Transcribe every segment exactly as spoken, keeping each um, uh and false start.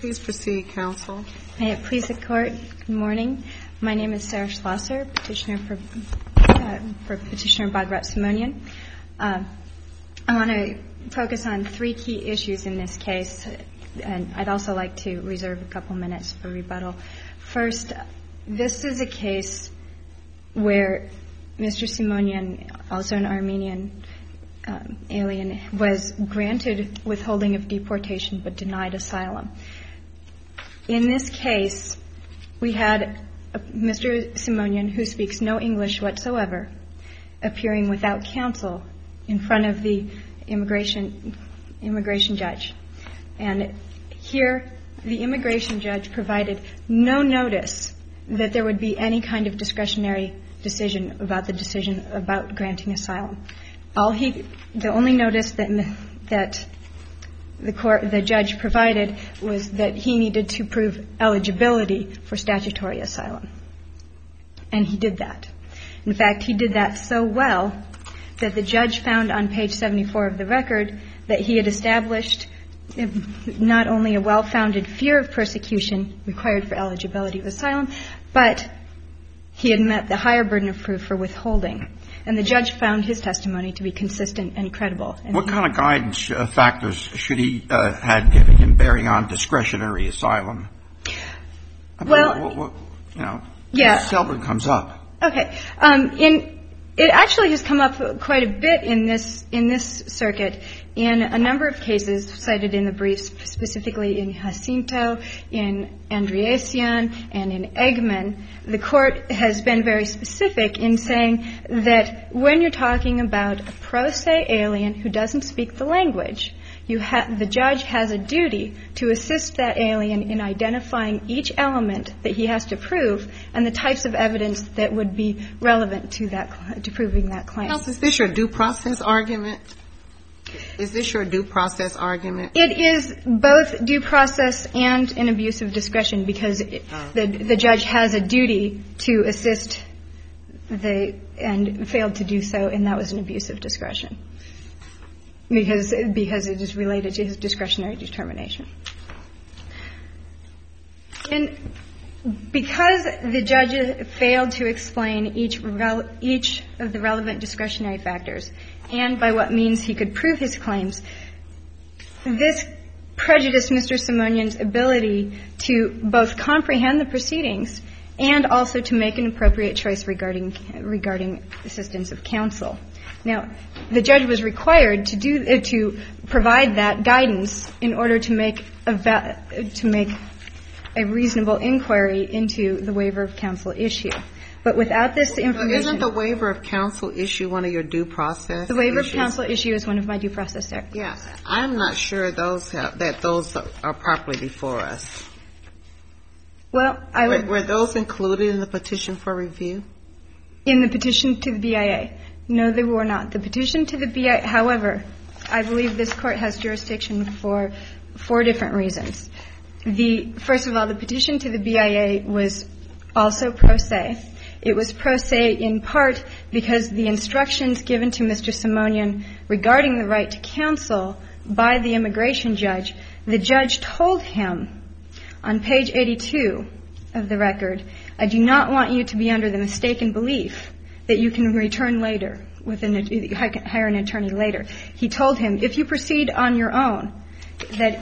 Please proceed, counsel. May it please the Court, good morning. My name is Sarah Schlosser, petitioner for, uh, for Petitioner Bagrat Simonian. Uh, I want to focus on three key issues in this case, and I'd also like to reserve a couple minutes for rebuttal. First, this is a case where Mister Simonian, also an Armenian um, alien, was granted withholding of deportation but denied asylum. In this case, we had Mister Simonian, who speaks no English whatsoever, appearing without counsel in front of the immigration immigration judge. And here, the immigration judge provided no notice that there would be any kind of discretionary decision about the decision about granting asylum. All he, the only notice that that the court, the judge provided was that he needed to prove eligibility for statutory asylum. And he did that. In fact, he did that so well that the judge found on page seventy-four of the record that he had established not only a well-founded fear of persecution required for eligibility of asylum, but he had met the higher burden of proof for withholding. And the judge found his testimony to be consistent and credible. And what kind of guidance uh, factors should he uh, had given him bearing on discretionary asylum? I mean, well, what, what, you know, yeah, it seldom comes up. Okay, um, in it actually has come up quite a bit in this in this circuit in a number of cases cited in the briefs, specifically in Jacinto, in Andreasian, and in Eggman. The court has been very specific in saying that when you're talking about a pro se alien who doesn't speak the language, you ha- the judge has a duty to assist that alien in identifying each element that he has to prove and the types of evidence that would be relevant to that to proving that claim. Counsel, is this your due process argument? Is this your due process argument? It is both due process and an abuse of discretion because it, oh. the the judge has a duty to assist the and failed to do so, and that was an abuse of discretion because because it is related to his discretionary determination. And because the judge failed to explain each rel- each of the relevant discretionary factors and by what means he could prove his claims, this prejudiced Mister Simonian's ability to both comprehend the proceedings and also to make an appropriate choice regarding regarding assistance of counsel. Now, the judge was required to do uh, to provide that guidance in order to make a va- to make a reasonable inquiry into the waiver of counsel issue. But without this information... Well, isn't the waiver of counsel issue one of your due process The waiver issues? of counsel issue is one of my due process there. Yes. I'm not sure those have, that those are properly before us. Well, I would... Were, were those included in the petition for review? In the petition to the B I A? No, they were not. The petition to the B I A, however, I believe this Court has jurisdiction for four different reasons. The first of all, the petition to the B I A was also pro se. It was pro se in part because the instructions given to Mister Simonian regarding the right to counsel by the immigration judge, the judge told him on page eighty-two of the record, I do not want you to be under the mistaken belief that you can return later, with an, hire an attorney later. He told him, if you proceed on your own, that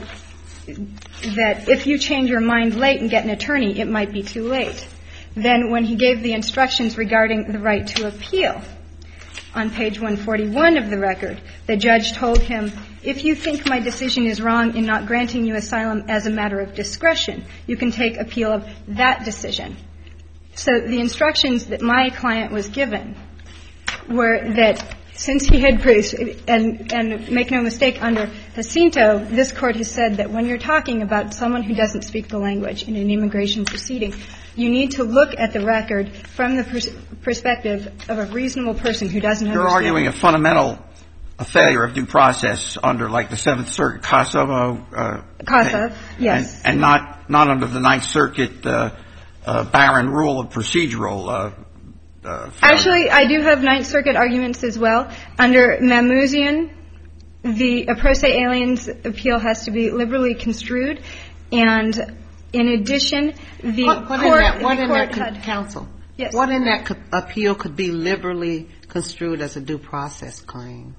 that if you change your mind late and get an attorney, it might be too late. Then when he gave the instructions regarding the right to appeal, on page one forty-one of the record, the judge told him, if you think my decision is wrong in not granting you asylum as a matter of discretion, you can take appeal of that decision. So the instructions that my client was given were that since he had produced, and, and make no mistake, under Jacinto, this Court has said that when you're talking about someone who doesn't speak the language in an immigration proceeding, you need to look at the record from the pers- perspective of a reasonable person who doesn't You're understand. You're arguing a fundamental a failure of due process under, like, the Seventh Circuit, Kosovo. Uh, Kosovo, yes. And, and not, not under the Ninth Circuit uh, uh, barren rule of procedural uh Uh, Actually, I do have Ninth Circuit arguments as well. Under Mamouzian, the a pro se alien's appeal has to be liberally construed, And in addition, the What, what court, in that, what the in court that had, con- counsel? Yes. What in that co- appeal could be liberally construed as a due process claim?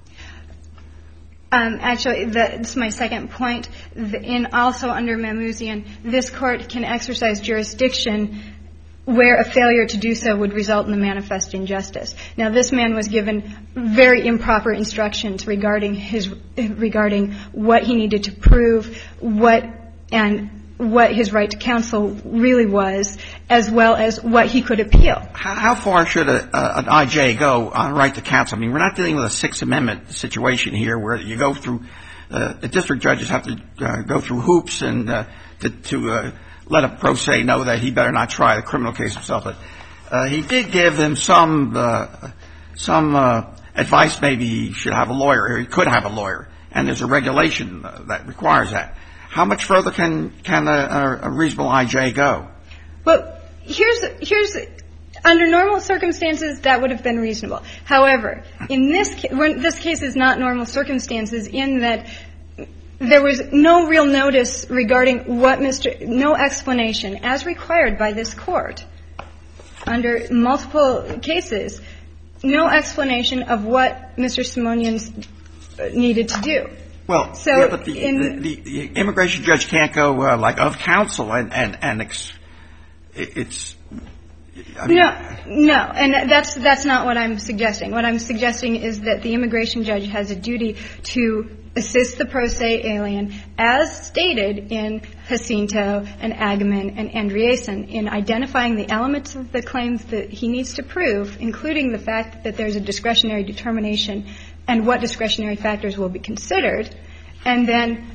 Um, actually, that's my second point. The, in also under Mamouzian, this court can exercise jurisdiction where a failure to do so would result in the manifest injustice. Now, this man was given very improper instructions regarding his regarding what he needed to prove, what and what his right to counsel really was, as well as what he could appeal. How, how far should a, a, an I J go on right to counsel? I mean, we're not dealing with a Sixth Amendment situation here where you go through, uh, the district judges have to uh, go through hoops and uh, to, to uh, let a pro se know that he better not try the criminal case himself. But uh, he did give him some uh, some uh, advice. Maybe he should have a lawyer, or he could have a lawyer, and there's a regulation uh, that requires that. How much further can can a, a reasonable I J go? Well, here's here's under normal circumstances that would have been reasonable. However, in this ca- when this case is not normal circumstances in that there was no real notice regarding what Mister no explanation as required by this court under multiple cases, no explanation of what Mister Simonian needed to do. Well, So yeah, but the, in, the, the, the immigration judge can't go uh, like of counsel and and and ex, it's. I mean, no, no, and that's that's not what I'm suggesting. What I'm suggesting is that the immigration judge has a duty to assist the pro se alien, as stated in Jacinto and Agaman and Andreessen, in identifying the elements of the claims that he needs to prove, including the fact that there's a discretionary determination and what discretionary factors will be considered. And then,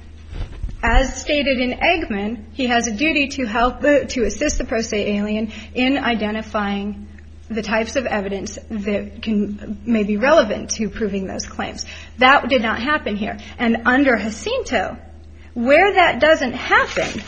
as stated in Eggman, he has a duty to help the, to assist the pro se alien in identifying the types of evidence that can may be relevant to proving those claims. That did not happen here. And under Jacinto, where that doesn't happen,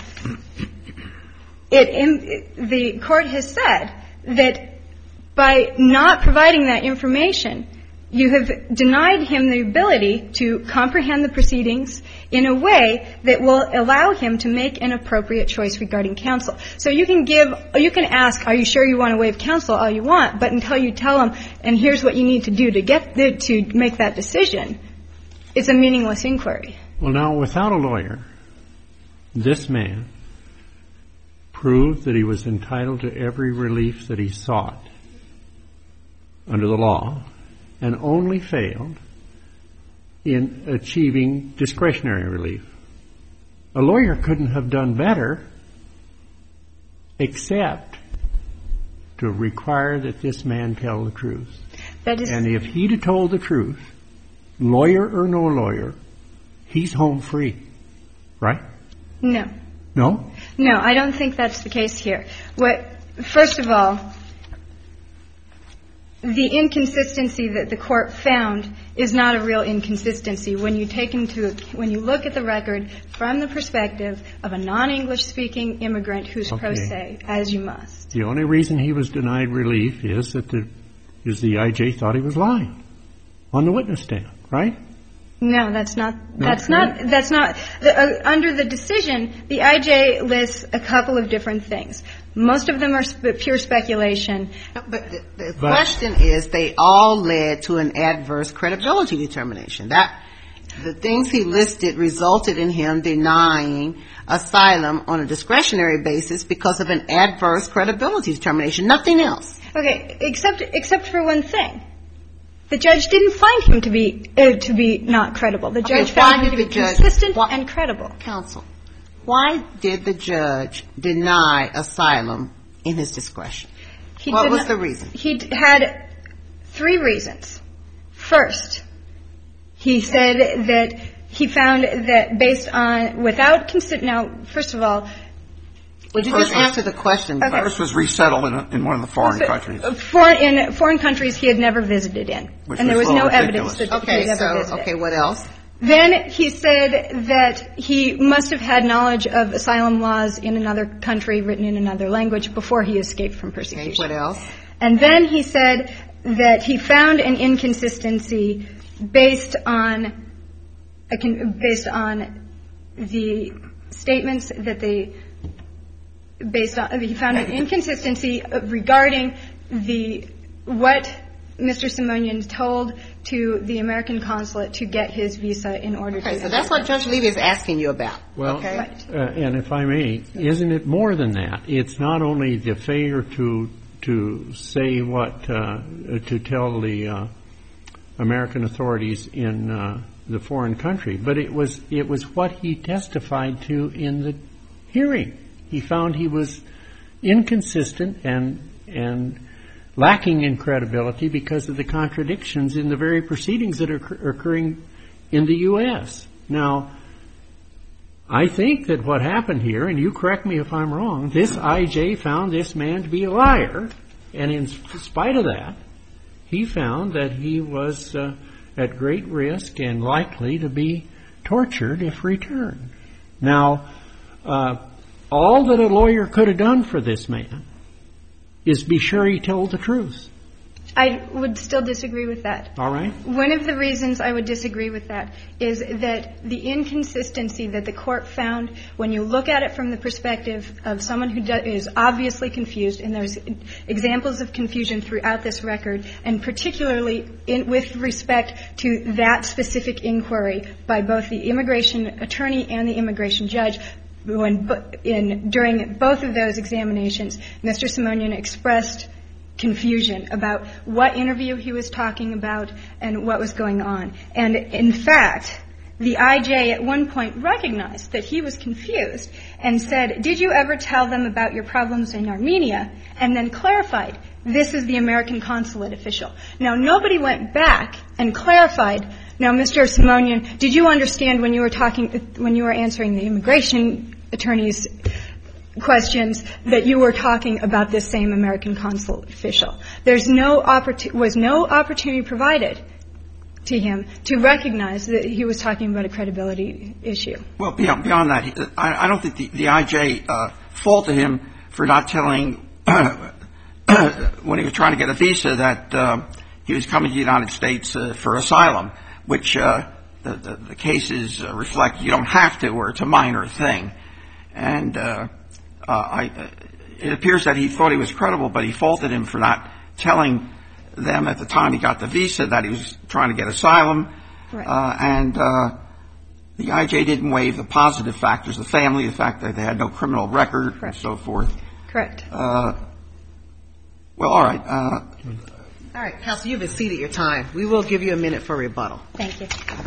it, in, the court has said that by not providing that information, you have denied him the ability to comprehend the proceedings in a way that will allow him to make an appropriate choice regarding counsel. So you can give, you can ask, are you sure you want to waive counsel all you want, but until you tell him, and here's what you need to do to get the, to make that decision, it's a meaningless inquiry. Well, now, without a lawyer, this man proved that he was entitled to every relief that he sought under the law, and only failed in achieving discretionary relief. A lawyer couldn't have done better except to require that this man tell the truth. That is, and if he'd have told the truth, lawyer or no lawyer, he's home free. Right? no. No? No, I don't think that's the case here. What, first of all, the inconsistency that the court found is not a real inconsistency when you take into when you look at the record from the perspective of a non-English speaking immigrant who's Okay. pro se, as you must. The only reason he was denied relief is that the is the I J thought he was lying on the witness stand, right? No, that's not. That's Not not. That's not. The, uh, under the decision, the I J lists a couple of different things. Most of them are sp- pure speculation. But the, the But- question is, they all led to an adverse credibility determination. That the things he listed resulted in him denying asylum on a discretionary basis because of an adverse credibility determination. Nothing else. Okay, except except for one thing. The judge didn't find him to be uh, to be not credible. The Okay, judge why found him to did be the judge- consistent why- and credible. Counsel, why did the judge deny asylum in his discretion? He What did was not- the reason? He d- had three reasons. First, he said that he found that based on without consider now. First of all, Would you First just was- answer the question? Okay. First was resettled in, a, in one of the foreign countries. For, in foreign countries he had never visited in, Which and there was was a no little evidence that ridiculous. he Okay, had ever so, visited. okay, what else? Then he said that he must have had knowledge of asylum laws in another country written in another language before he escaped from Okay, persecution. what else? And then he said that he found an inconsistency based on a con- based on the statements that they based on, he found an inconsistency regarding the, what Mister Simonian told to the American consulate to get his visa in order to. Okay, so that's what Judge Levy is asking you about. Well, okay? Right. uh, and if I may, isn't it more than that? It's not only the failure to to say what, uh, to tell the uh, American authorities in uh, the foreign country, but it was it was what he testified to in the hearing. He found he was inconsistent and and lacking in credibility because of the contradictions in the very proceedings that are occurring in the U S. Now, I think that what happened here, and you correct me if I'm wrong, this I J found this man to be a liar, and in spite of that, he found that he was uh, at great risk and likely to be tortured if returned. Now, uh, all that a lawyer could have done for this man is be sure he told the truth. I would still disagree with that. All right. One of the reasons I would disagree with that is that the inconsistency that the court found, when you look at it from the perspective of someone who is obviously confused, and there's examples of confusion throughout this record, and particularly in, with respect to that specific inquiry by both the immigration attorney and the immigration judge, when in during both of those examinations, Mister Simonian expressed confusion about what interview he was talking about and what was going on. And in fact, the I J at one point recognized that he was confused and said, "Did you ever tell them about your problems in Armenia?" And then clarified, "This is the American consulate official." Now, nobody went back and clarified, "Now, Mister Simonian, did you understand when you were talking, when you were answering the immigration attorney's questions that you were talking about this same American consulate official?" There's no opportu- was no opportunity provided to him to recognize that he was talking about a credibility issue. Well, beyond, beyond that, I, I don't think the, the I J uh, faulted him for not telling when he was trying to get a visa that uh, he was coming to the United States uh, for asylum, which uh, the, the, the cases uh, reflect you don't have to, or it's a minor thing. And uh, uh, I, uh, it appears that he thought he was credible, but he faulted him for not telling them at the time he got the visa that he was trying to get asylum. Right. Uh, and uh, the I J didn't weigh the positive factors, the family, the fact that they had no criminal record, Correct. and so forth. Correct. Uh, well, all right. Uh, All right, Counsel, you've exceeded your time. We will give you a minute for rebuttal. Thank you.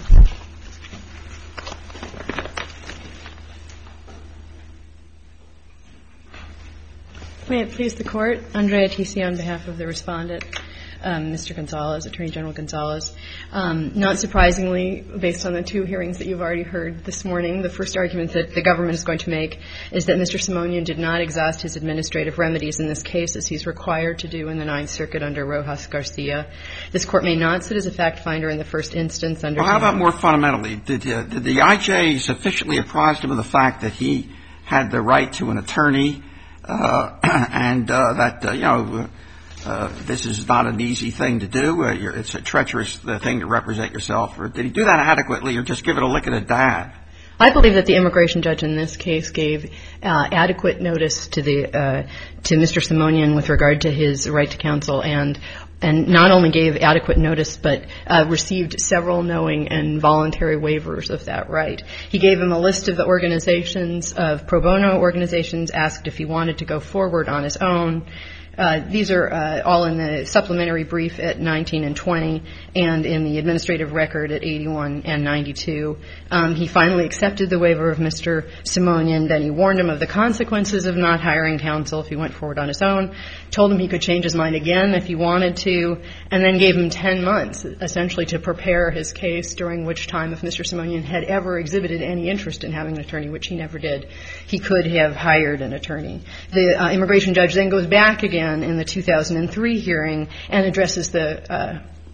May it please the Court. Andrea Tisi on behalf of the respondent, um, Mister Gonzalez, Attorney General Gonzalez. Um, not surprisingly, based on the two hearings that you've already heard this morning, the first argument that the government is going to make is that Mister Simonian did not exhaust his administrative remedies in this case as he's required to do in the Ninth Circuit under Rojas Garcia. This Court may not sit as a fact finder in the first instance under... Well, how about more fundamentally? Did, uh, did the I J sufficiently apprise him of the fact that he had the right to an attorney uh, and uh, that, uh, you know, uh, this is not an easy thing to do. Uh, you're, it's a treacherous uh, thing to represent yourself. Or did he do that adequately, or just give it a lick of the dad? I believe that the immigration judge in this case gave uh, adequate notice to the uh, to Mister Simonian with regard to his right to counsel, and and not only gave adequate notice, but uh, received several knowing and voluntary waivers of that right. He gave him a list of the organizations, of pro bono organizations, asked if he wanted to go forward on his own. Uh, these are uh, all in the supplementary brief at nineteen and twenty, and in the administrative record at eighty-one and ninety-two. Um, he finally accepted the waiver of Mister Simonian. Then he warned him of the consequences of not hiring counsel if he went forward on his own, told him he could change his mind again if he wanted to, and then gave him ten months, essentially, to prepare his case, during which time, if Mister Simonian had ever exhibited any interest in having an attorney, which he never did, he could have hired an attorney. The uh, immigration judge then goes back again in the two thousand three hearing and addresses the uh,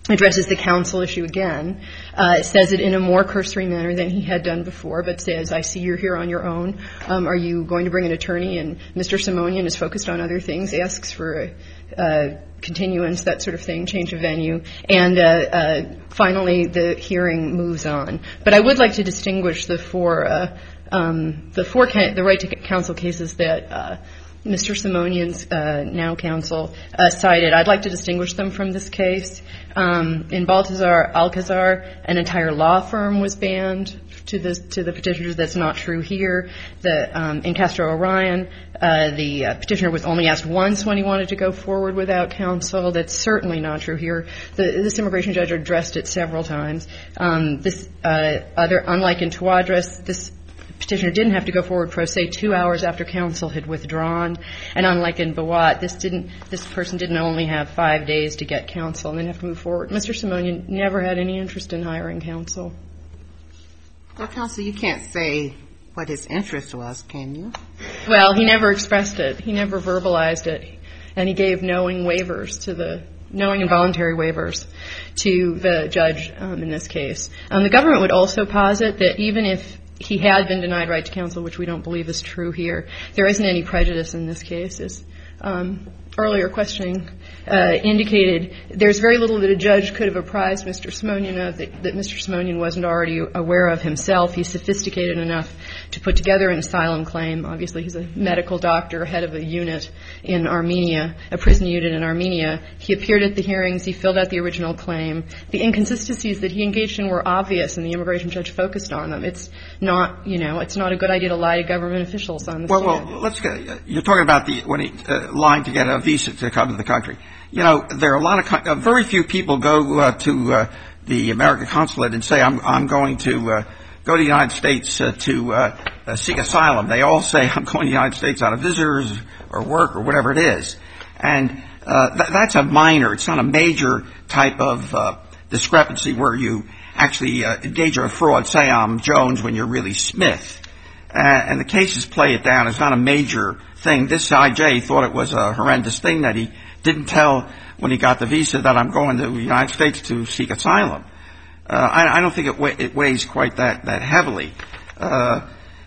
addresses the counsel issue again, uh, says it in a more cursory manner than he had done before, but says, I see you're here on your own. Um, are you going to bring an attorney? And Mister Simonian is focused on other things, asks for a, uh, continuance, that sort of thing, change of venue. And uh, uh, finally, the hearing moves on. But I would like to distinguish the four, uh, um, the four ca- the right to counsel cases that uh, Mister Simonian's uh, now counsel uh, cited. I'd like to distinguish them from this case. Um, in Baltazar Alcazar, an entire law firm was banned to the to the petitioners. That's not true here. The um, in Castro Orion, uh, the uh, petitioner was only asked once when he wanted to go forward without counsel. That's certainly not true here. The, this immigration judge addressed it several times. Um, this uh, other, unlike in Tawadros, this petitioner didn't have to go forward pro se two hours after counsel had withdrawn, and unlike in Bawat, this didn't this person didn't only have five days to get counsel and then have to move forward. Mister Simonian never had any interest in hiring counsel. Well, counsel, you can't say what his interest was, can you? Well, he never expressed it. He never verbalized it, and he gave knowing waivers to the knowing and voluntary waivers to the judge um, in this case. Um, the government would also posit that even if he had been denied right to counsel, which we don't believe is true here, there isn't any prejudice in this case. As um, earlier questioning uh, indicated, there's very little that a judge could have apprised Mister Simonian of that, that Mister Simonian wasn't already aware of himself. He's sophisticated enough to put together an asylum claim. Obviously, he's a medical doctor, head of a unit in Armenia, a prison unit in Armenia. He appeared at the hearings. He filled out the original claim. The inconsistencies that he engaged in were obvious, and the immigration judge focused on them. It's not, you know, it's not a good idea to lie to government officials on the well, stand. Well, let's get, you're talking about the when he uh, lying to get a visa to come to the country. You know, there are a lot of uh, very few people go uh, to uh, the American consulate and say, I'm I'm going to uh, go to the United States uh, to uh, uh, seek asylum. They all say, I'm going to the United States on a visitors or work or whatever it is. And uh, th- that's a minor, it's not a major type of uh, discrepancy where you actually uh, engage in a fraud. Say I'm Jones when you're really Smith. Uh, and the cases play it down. It's not a major thing. This I J thought it was a horrendous thing that he didn't tell when he got the visa that I'm going to the United States to seek asylum. Uh, I, I don't think it, wa- it weighs quite that, that heavily. Uh,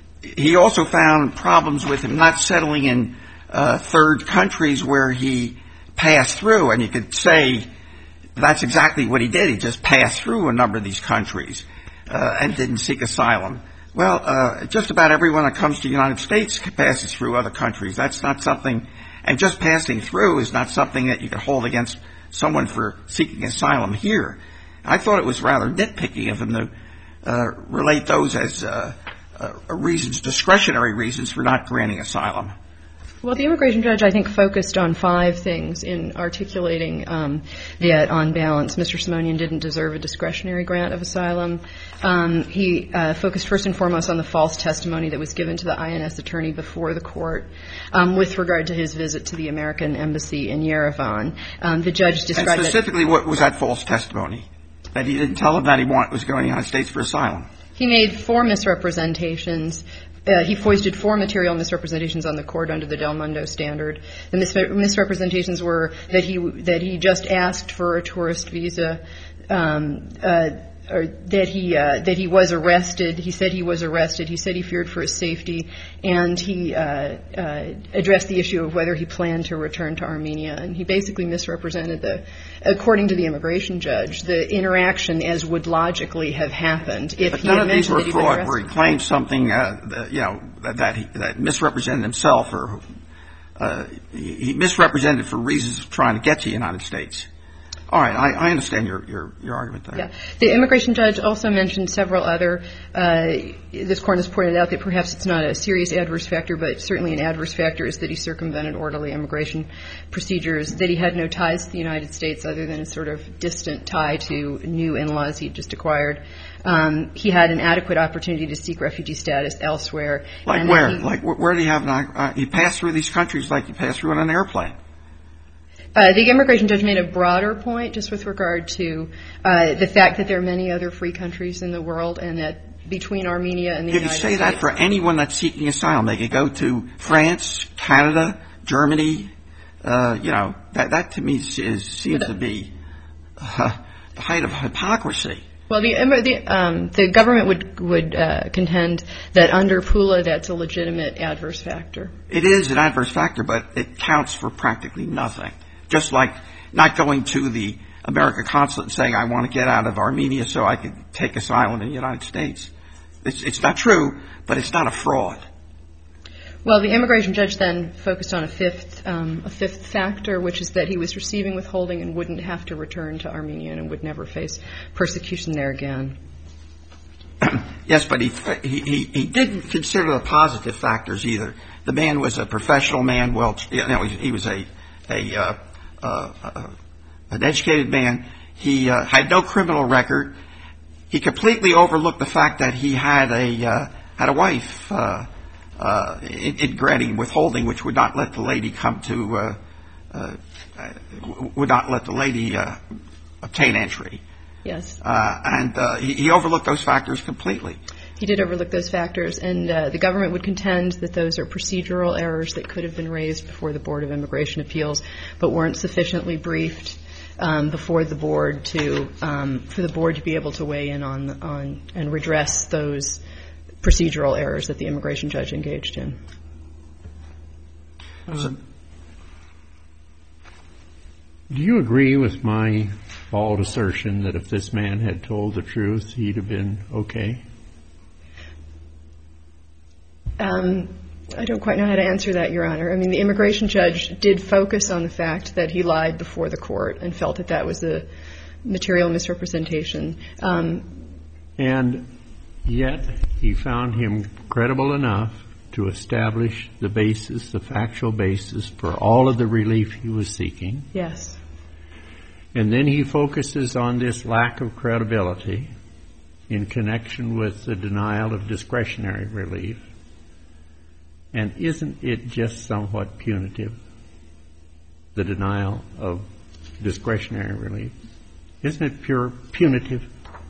he also found problems with him not settling in uh, third countries where he passed through, and you could say that's exactly what he did. He just passed through a number of these countries uh, and didn't seek asylum. Well, uh, just about everyone that comes to the United States passes through other countries. That's not something, and just passing through is not something that you can hold against someone for seeking asylum here. I thought it was rather nitpicky of him to uh, relate those as uh, uh, reasons, discretionary reasons for not granting asylum. Well, the immigration judge, I think, focused on five things in articulating um, that, on balance, Mister Simonian didn't deserve a discretionary grant of asylum. Um, he uh, focused first and foremost on the false testimony that was given to the I N S attorney before the court um, with regard to his visit to the American embassy in Yerevan. Um, the judge described and specifically, that, what was that false testimony? That he didn't tell him that he want, was going to the United States for asylum. He made four misrepresentations. Uh, he foisted four material misrepresentations on the court under the Del Mundo standard. The mis- misrepresentations were that he that he just asked for a tourist visa, um, uh, or that he uh, that he was arrested. He said he was arrested. He said he feared for his safety, and he uh, uh, addressed the issue of whether he planned to return to Armenia. And he basically misrepresented the, according to the immigration judge, the interaction as would logically have happened if but he none had of these mentioned were that he fraud, was where he arrested. claimed something, uh, that, you know, that that, he, that misrepresented himself, or uh, he, he misrepresented for reasons of trying to get to the United States. All right, I, I understand your, your, your argument there. Yeah. The immigration judge also mentioned several other, uh, this court has pointed out that perhaps it's not a serious adverse factor, but certainly an adverse factor is that he circumvented orderly immigration procedures, that he had no ties to the United States other than a sort of distant tie to new in-laws he had just acquired. Um, he had an adequate opportunity to seek refugee status elsewhere. Like and where? He, like where, where do you have, an, uh, he passed through these countries like he passed through on an airplane. Uh, the immigration judge made a broader point just with regard to uh, the fact that there are many other free countries in the world, and that between Armenia and the You United could say States. that for anyone that's seeking asylum. They could go to France, Canada, Germany. Uh, you know, that, that to me is, seems to be uh, the height of hypocrisy. Well, the the, um, the government would would uh, contend that under PULA, that's a legitimate adverse factor. It is an adverse factor, but it counts for practically nothing. Just like not going to the American consulate and saying, I want to get out of Armenia so I could take asylum in the United States. It's, it's not true, but it's not a fraud. Well, the immigration judge then focused on a fifth um, a fifth factor, which is that he was receiving withholding and wouldn't have to return to Armenia and would never face persecution there again. Yes, but he, he he didn't consider the positive factors either. The man was a professional man. Well, you know, he, he was a a, uh, uh, uh, an educated man. He uh, had no criminal record. He completely overlooked the fact that he had a uh, had a wife. Uh, Uh, in, in granting withholding, which would not let the lady come to, uh, uh, would not let the lady uh, obtain entry. Yes. Uh, and uh, he, he overlooked those factors completely. He did overlook those factors, and uh, the government would contend that those are procedural errors that could have been raised before the Board of Immigration Appeals, but weren't sufficiently briefed um, before the board to um, for the board to be able to weigh in on on and redress those procedural errors that the immigration judge engaged in. Um, do you agree with my bald assertion that if this man had told the truth, he'd have been okay? Um, I don't quite know how to answer that, Your Honor. I mean, the immigration judge did focus on the fact that he lied before the court and felt that that was a material misrepresentation. Um, and yet he found him credible enough to establish the basis, the factual basis for all of the relief he was seeking. Yes. And then he focuses on this lack of credibility in connection with the denial of discretionary relief. And isn't it just somewhat punitive, the denial of discretionary relief? Isn't it pure punitive?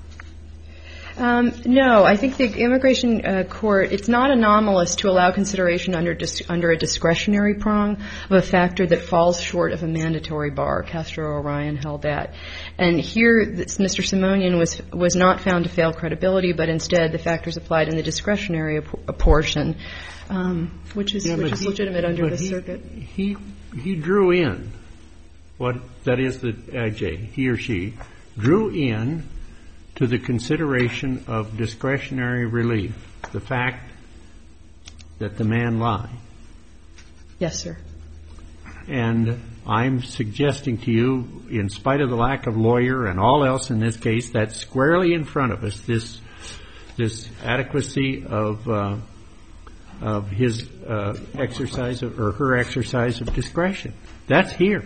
Um, no, I think the immigration uh, court, it's not anomalous to allow consideration under dis- under a discretionary prong of a factor that falls short of a mandatory bar. Castro Orion held that. And here, this, Mister Simonian was was not found to fail credibility, but instead the factors applied in the discretionary ap- portion, um, which is Yeah, which is he, legitimate under the he, circuit. He he drew in what that is the I J, he or she drew in to the consideration of discretionary relief the fact that the man lied. Yes, sir. And I'm suggesting to you, in spite of the lack of lawyer and all else in this case, that's squarely in front of us, this this adequacy of uh, of his uh, exercise of, or her exercise of discretion. That's here.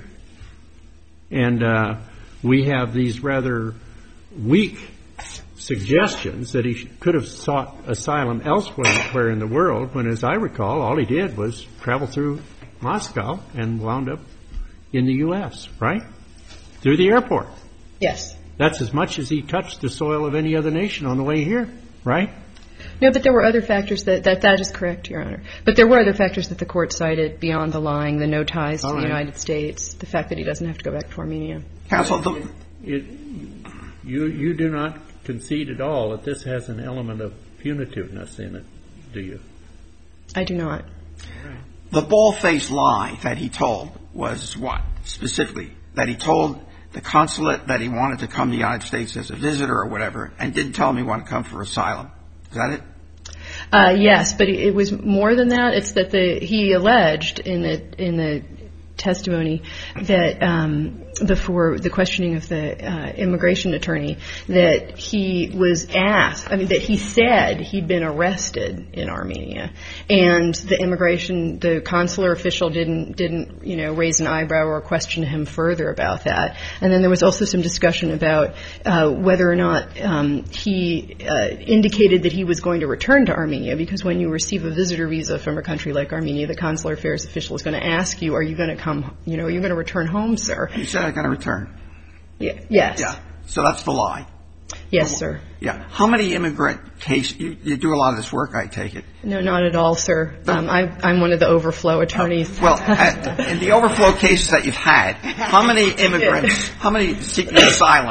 And uh, we have these rather weak suggestions that he could have sought asylum elsewhere in the world, when, as I recall, all he did was travel through Moscow and wound up in the U S, right? Through the airport. Yes. That's as much as he touched the soil of any other nation on the way here, right? No, but there were other factors that, that, that is correct, Your Honor. But there were other factors that the court cited beyond the lying, the no ties to all the right. United States, the fact that he doesn't have to go back to Armenia. Counsel, the, It, you you do not concede at all that this has an element of punitiveness in it, do you? I do not. the bald-faced lie that he told was what, specifically? That he told the consulate that he wanted to come to the United States as a visitor or whatever, and didn't tell him he wanted to come for asylum. Is that it? Uh, yes, but it was more than that. It's that the he alleged in the in the testimony that um, before the questioning of the uh, immigration attorney that he was asked, I mean, that he said he'd been arrested in Armenia, and the immigration, the consular official didn't didn't you know raise an eyebrow or question him further about that. And then there was also some discussion about uh, whether or not um, he uh, indicated that he was going to return to Armenia, because when you receive a visitor visa from a country like Armenia, the consular affairs official is going to ask you, are you going to come, you know, are you going to return home, sir? He said, I'm going to return. Yeah. Yes. Yeah. So that's the lie. Yes, sir. Yeah. How many immigrant cases, you, you do a lot of this work, I take it. No, not at all, sir. Um, I, I'm one of the overflow attorneys. Uh, well, at, in the overflow cases that you've had, how many immigrants, how many seeking asylum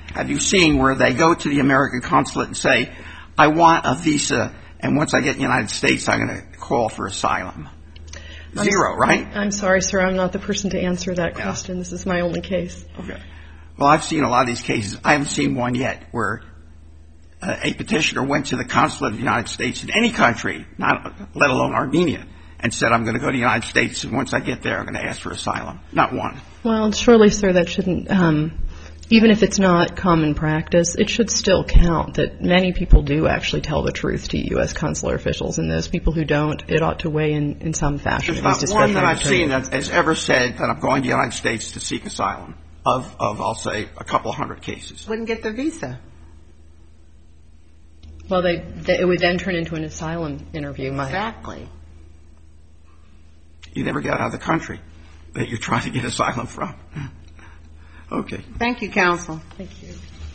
have you seen where they go to the American consulate and say, I want a visa, and once I get in the United States, I'm going to call for asylum? Zero, right? I'm sorry, sir. I'm not the person to answer that question. Yeah. This is my only case. Okay. Well, I've seen a lot of these cases. I haven't seen one yet where uh, a petitioner went to the consulate of the United States in any country, not let alone Armenia, and said, I'm going to go to the United States, and once I get there, I'm going to ask for asylum. Not one. Well, surely, sir, that shouldn't, um, even if it's not common practice, it should still count that many people do actually tell the truth to U S consular officials, and those people who don't, it ought to weigh in, in some fashion. There's not one that I've seen that has ever said that I'm going to the United States to seek asylum, of, of I'll say, a couple hundred cases. Wouldn't get the visa. Well, they, they, it would then turn into an asylum interview. Exactly. You never get out of the country that you're trying to get asylum from. Okay. Thank you, counsel. Thank you.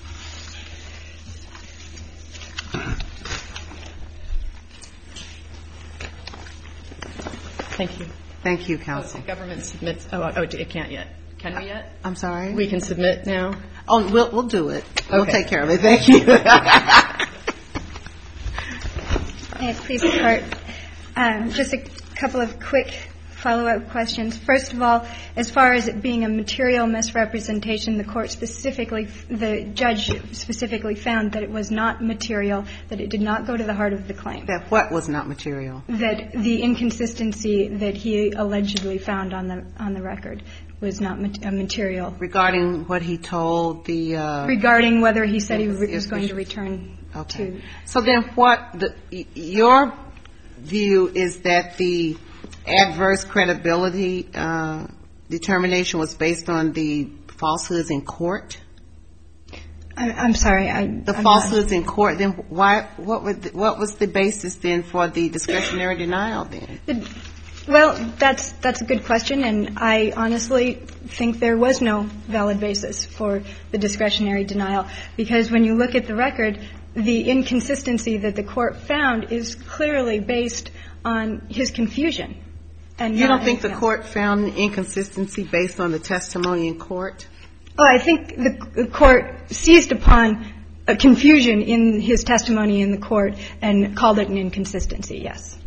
Thank you. Thank you, counsel. Oh, the government submits. Oh, oh, it can't yet. Can we yet? I'm sorry? We can submit now? Oh, we'll, we'll do it. We'll Okay. take care of it. Thank you. May it please the Court. Um, just a couple of quick follow-up questions. First of all, as far as it being a material misrepresentation, the Court specifically, the judge specifically found that it was not material, that it did not go to the heart of the claim. That what was not material? That the inconsistency that he allegedly found on the on the record was not mat- material. Regarding what he told the... Uh, Regarding whether he said he Yes, was going yes. to return Okay. to... So then what, the, your view is that the adverse credibility uh, determination was based on the falsehoods in court? I, I'm sorry. I, The I'm falsehoods in court, then why, what, would the, what was the basis then for the discretionary denial then? not, well, that's that's a good question, and I honestly think there was no valid basis for the discretionary denial, because when you look at the record, the inconsistency that the Court found is clearly based on his confusion. And You not don't think the anything else. Court found inconsistency based on the testimony in court? Oh, I think the, the Court seized upon a confusion in his testimony in the Court and called it an inconsistency, yes.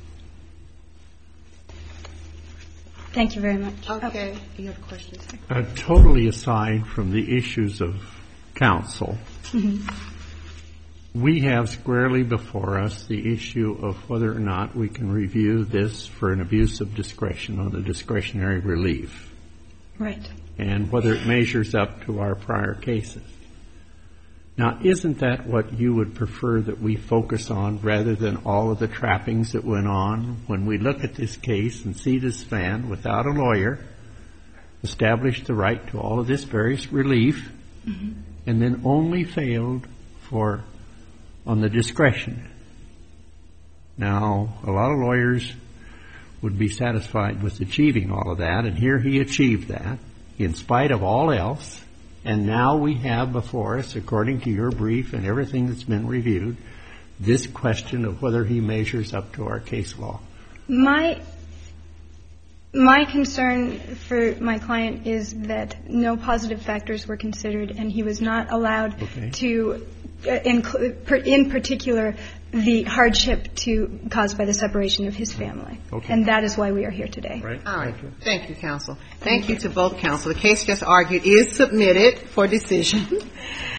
Thank you very much. Okay. You have questions? Uh, totally aside from the issues of counsel, Mm-hmm. we have squarely before us the issue of whether or not we can review this for an abuse of discretion on the discretionary relief, Right. and whether it measures up to our prior cases. Now, isn't that what you would prefer that we focus on rather than all of the trappings that went on when we look at this case and see this man without a lawyer establish the right to all of this various relief, Mm-hmm. and then only failed for on the discretion? Now, a lot of lawyers would be satisfied with achieving all of that, and here he achieved that in spite of all else. And now we have before us, according to your brief and everything that's been reviewed, this question of whether he measures up to our case law. My my concern for my client is that no positive factors were considered, and he was not allowed Okay. to uh, include, in particular, the hardship to caused by the separation of his family. Okay. And that is why we are here today. Right? All right. Thank you, counsel. Thank you to both counsel. The case just argued is submitted for decision.